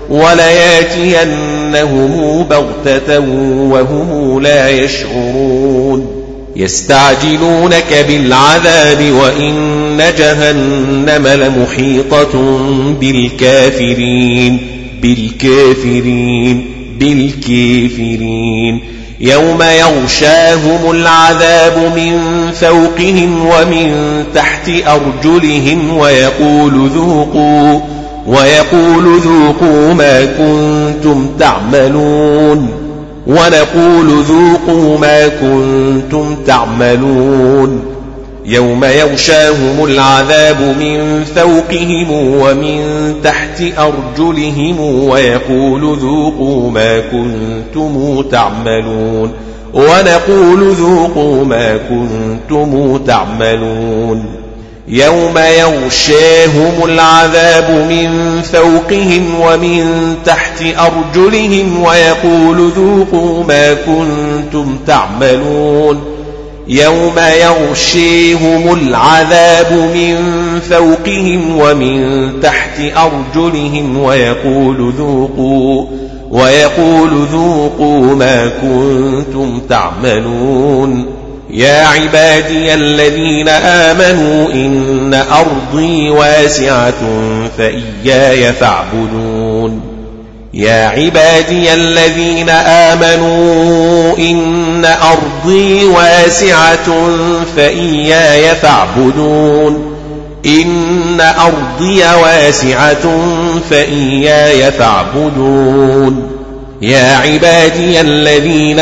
وليأتينهم بغتة وهم لا يشعرون يستعجلونك بالعذاب وإن جهنم لمحيطة بالكافرين بالكافرين بالكافرين يوم يغشاهم العذاب من فوقهم ومن تحت أرجلهم ويقول ذوقوا ويقول ذوقوا ما كنتم تعملون ونقول ذوقوا ما كنتم تعملون يوم يغشاهم العذاب من فوقهم ومن تحت أرجلهم ويقول ذوقوا ما كنتم تعملون ونقول ذوقوا ما كنتم تعملون يوم يغشاهم العذاب من فوقهم ومن تحت أرجلهم ويقول ذوقوا ما كنتم تعملون يوم يغشيهم العذاب من فوقهم ومن تحت أرجلهم ويقول ذوقوا ويقول ذوقوا ما كنتم تعملون يا عبادي الذين آمنوا إن أرضي واسعة فإياي فاعبدون يا عبادي الذين آمنوا إن أرضي واسعة فإياي فاعبدون إن أرضي واسعة فإياي فاعبدون يا عبادي الذين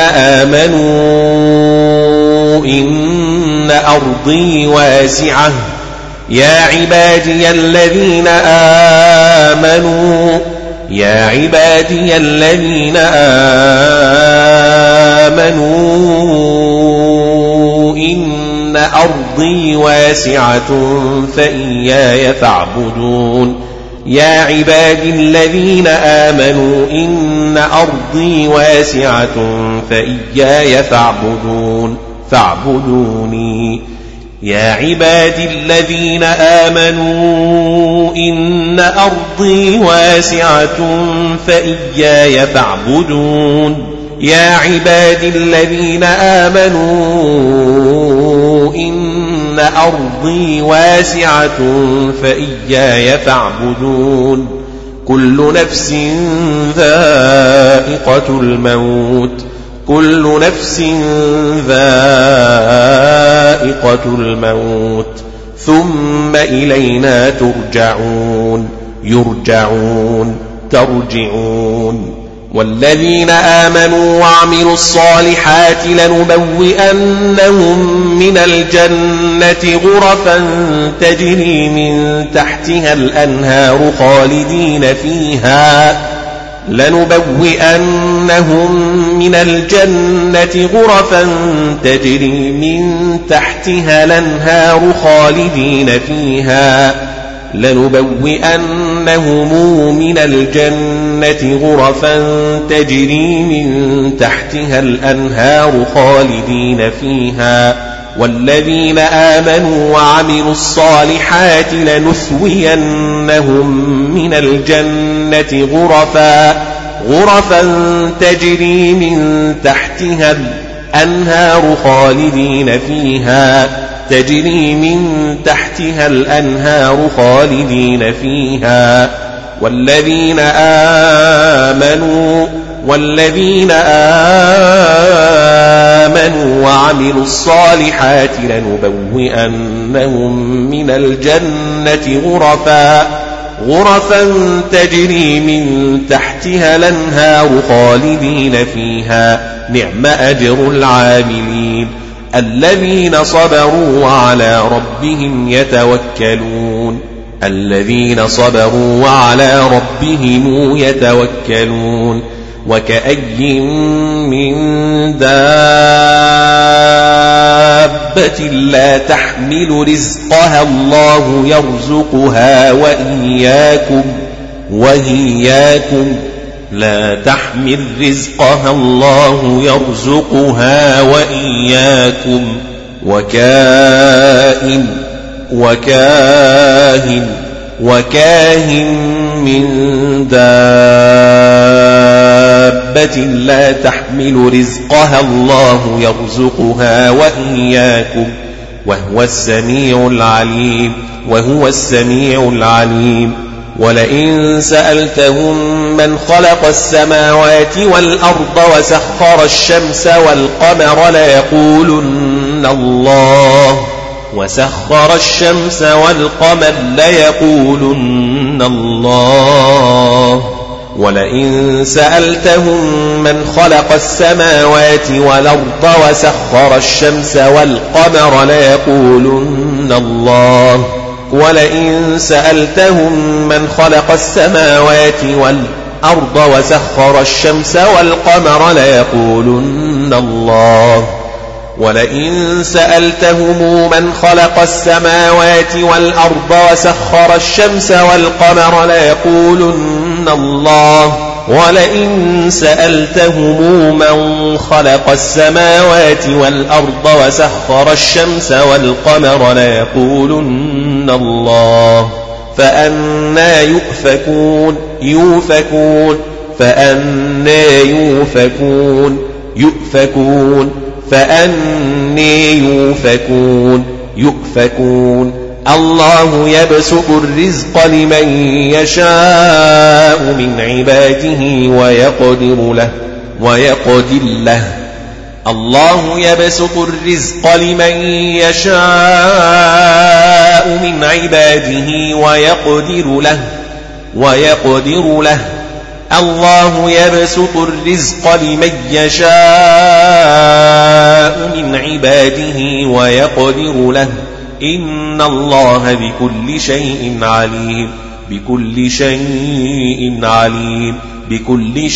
آمنوا إن أرضي واسعة يا عبادي الذين آمنوا يا عبادي الذين آمنوا إن أرضي واسعة فإياي فاعبدون يا عبادي الذين آمنوا إن أرضي واسعة فإياي فاعبدون فاعبدوني يا عبادي الذين آمنوا إن أرضي واسعة فإياي فاعبدون يا عبادي الذين آمنوا إن أرضي واسعة فإياي فاعبدون كل نفس ذائقة الموت كل نفس ذائقة الموت ثم إلينا ترجعون يرجعون ترجعون والذين آمنوا وعملوا الصالحات لنبوئنهم من الجنة غرفا تجري من تحتها الأنهار خالدين فيها لنبوئنهم من الجنة غرفا تجري من تحتها الأنهار خالدين فيها لنبوئنهم من الجنة غرفا تجري من تحتها الأنهار خالدين فيها والذين آمنوا وعملوا الصالحات لنثوينهم من الجنة غرفا غرفا تجري من تحتها الأنهار خالدين فيها تجري من تحتها الأنهار خالدين فيها والذين آمنوا والذين آمنوا وعملوا الصالحات لنبوئنهم من الجنة غرفا غرفا تجري من تحتها الأنهار خالدين فيها نعم أجر العاملين الذين صبروا وعلى ربهم يتوكلون الذين صبروا وعلى ربهم يتوكلون وكأي من دابة لا تحمل رزقها الله يرزقها وإياكم وإياكم لا تحمل رزقها الله يرزقها وإياكم وكائن وكاهن وكاهن من دابة لا تحمل رزقها الله يرزقها وإياكم وهو السميع العليم وهو السميع العليم ولئن سألتهم من خلق السماوات والأرض وسخر الشمس والقمر ليقولن الله وسخر الشمس والقمر ليقولن الله ولئن سألتهم من خلق السماوات والأرض وسخر الشمس والقمر ليقولن الله ولئن سألتهم من خلق السماوات والأرض وسخر الشمس والقمر ليقولن الله ولئن سألتهم من خلق السماوات والأرض وسخر الشمس والقمر ليقولن الله ولئن سألتهم من خلق السماوات والأرض وسخر الشمس والقمر ليقولن الله فأنى يؤفكون يؤفكون فأنى يؤفكون يؤفكون فأني يؤفكون يؤفكون الله يبسط الرزق لمن يشاء من عباده ويقدر له ويقدر له الله يبسط الرزق لمن يشاء من عباده ويقدر له ويقدر له الله يبسط الرزق لمن يشاء من عباده ويقدر له إن الله بكل شيء عليم بكل شيء عليم بكل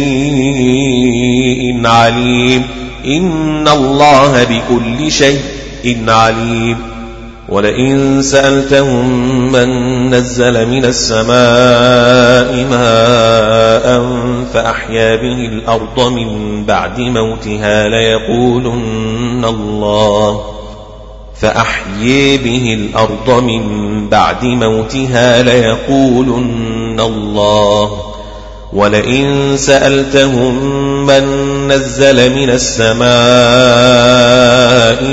شيء عليم إن الله بكل شيء عليم ولئن سألتهم من نزل من السماء ماء فأحيا به الأرض من بعد موتها ليقولن الله فأحيي به الأرض من بعد موتها ليقولن الله ولئن سألتهم من نزل من السماء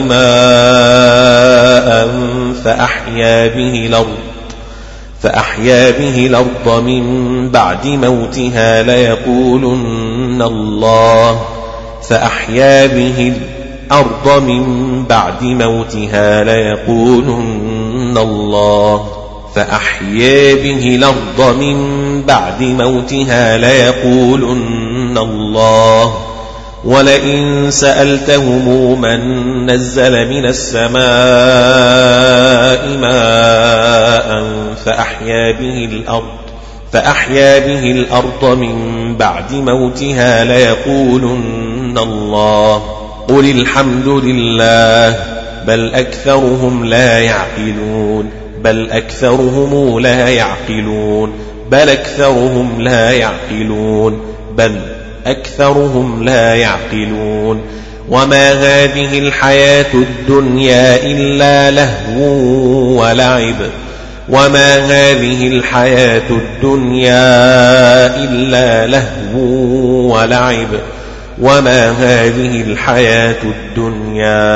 ماء فأحيا به الأرض فأحيا به الأرض من بعد موتها ليقولن الله فأحيا به الأرض من بعد موتها ليقولن الله فأحيا به الأرض من بعد موتها ليقولن الله ولئن سألتهم من نزل من السماء ماء فأحيا به الأرض فأحيا به الأرض من بعد موتها ليقولن الله قل الحمد لله بل أكثرهم لا يعقلون بل أكثرهم لا يعقلون بل أكثرهم لا يعقلون بل أكثرهم لا يعقلون وما هذه الحياة الدنيا إلا لهو ولعب وما هذه الحياة الدنيا إلا لهو ولعب وما هذه الحياة الدنيا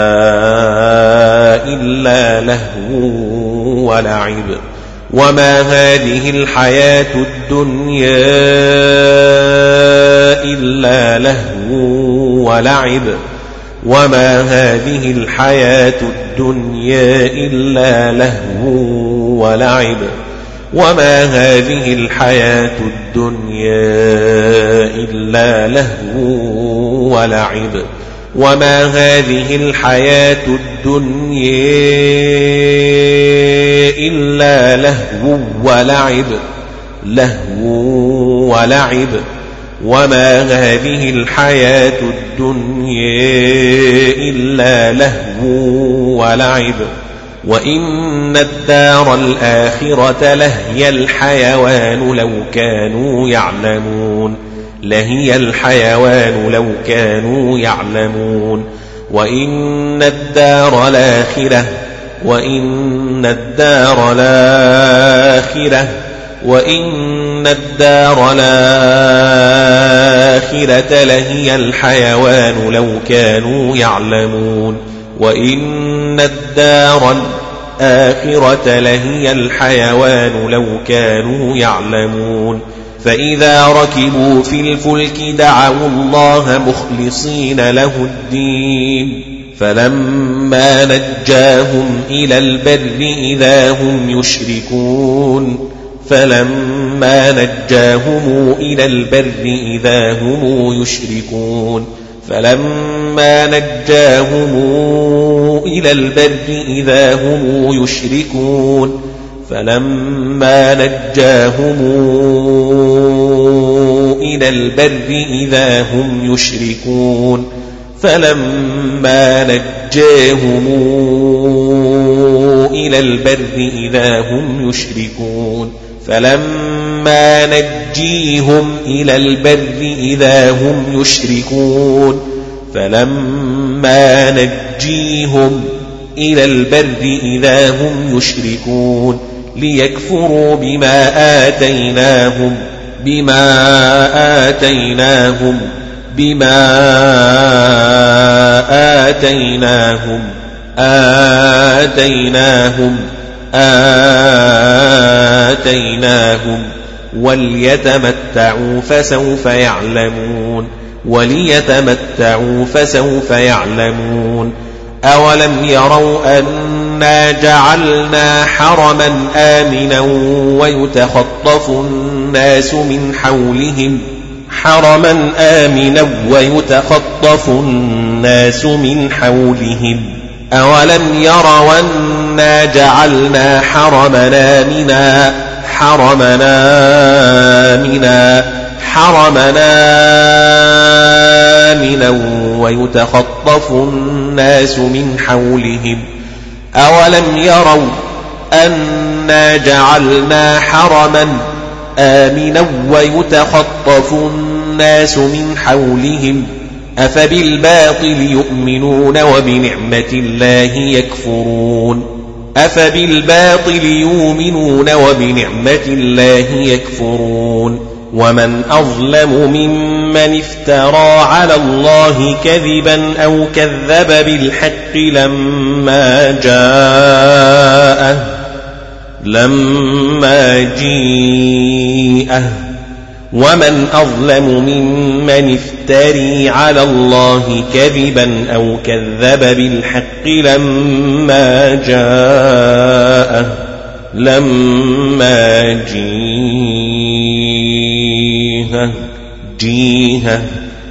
إلا لهو ولعب وما هذه الحياة الدنيا إلا لهو ولعب وما هذه الحياة الدنيا إلا لهو ولعب وما هذه الحياة الدنيا إلا لهو ولعب وما هذه الحياة الدنيا إلا لهو ولعب لهو ولعب وما هذه الحياة الدنيا إلا لهو ولعب وإن الدار الآخرة لهي الحيوان لو كانوا يعلمون لهي الحيوان لو كانوا يعلمون وإن الدار الآخرة وإن الدار الآخرة وإن الدار الآخرة لهي الحيوان لو كانوا يعلمون وإن الدار الآخرة لهي الحيوان لو كانوا يعلمون فإذا ركبوا في الفلك دعوا الله مخلصين له الدين فلما نجاهم إلى البر إذا هم يشركون فلما نجاهم إلى البر إذا هم يشركون فلما نجاهم إلى البر إذا هم يشركون فلما نجاهم إلى البر إذا هم يشركون فلما نجاهم إلى البر إذا هم يشركون فلما نجيهم إلى البر إذا هم يشركون فلما نجيهم إلى البر إذا هم يشركون ليكفروا بما آتيناهم بما آتيناهم بما آتيناهم آتيناهم آتيناهم وليتمتعوا فسوف يعلمون وليتمتعوا فسوف يعلمون أولم يروا أنا جعلنا حرما آمنا ويتخطف الناس من حولهم حرما آمنا ويتخطف الناس من حولهم أولم يروا أنا جعلنا حرمنا آمنا حرمنا آمنا حرمنا آمنا ويتخطف الناس من حولهم أولم يروا أنا جعلنا حرما آمنا ويتخطف الناس من حولهم أفبالباطل يؤمنون وبنعمة الله يكفرون أفبالباطل يؤمنون وبنعمة الله يكفرون ومن أظلم ممن افترى على الله كذبا أو كذب بالحق لما جاءه لما جيءه ومن أظلم ممن افتري على الله كذبا أو كذب بالحق لما جاءه لما جيءه جيءه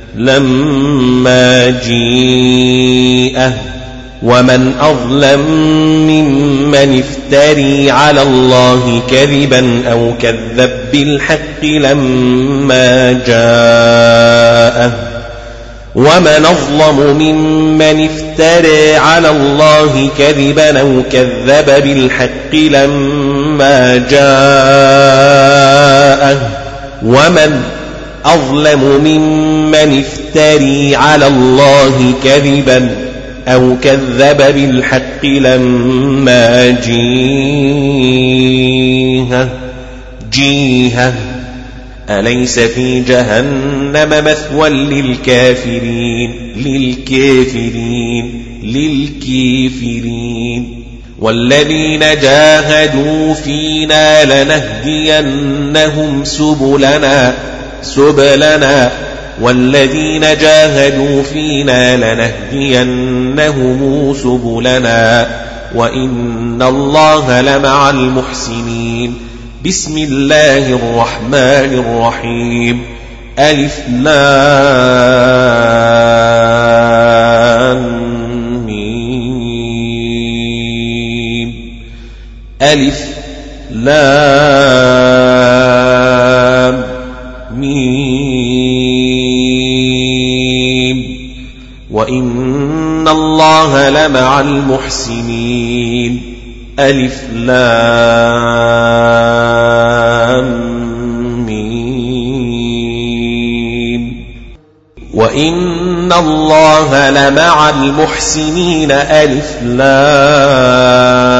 لما جيءه ومن أظلم ممن افتري على الله كذبا أو كذب بالحق لما جاءه ومن أظلم ممن افتري على الله كذبا أو كذب بالحق لما جاءه ومن أظلم ممن افتري على الله كذبا أو كذب بالحق لما جيها جيها أليس في جهنم مثوى للكافرين للكافرين للكافرين والذين جاهدوا فينا لنهدينهم سبلنا سبلنا والذين جاهدوا فينا لنهدينهم سبلنا وإن الله لمع المحسنين. بسم الله الرحمن الرحيم. ألف لام ميم ألف لام ميم وإن الله لمع المحسنين. ألف لام ميم وإن الله لمع المحسنين. ألف لام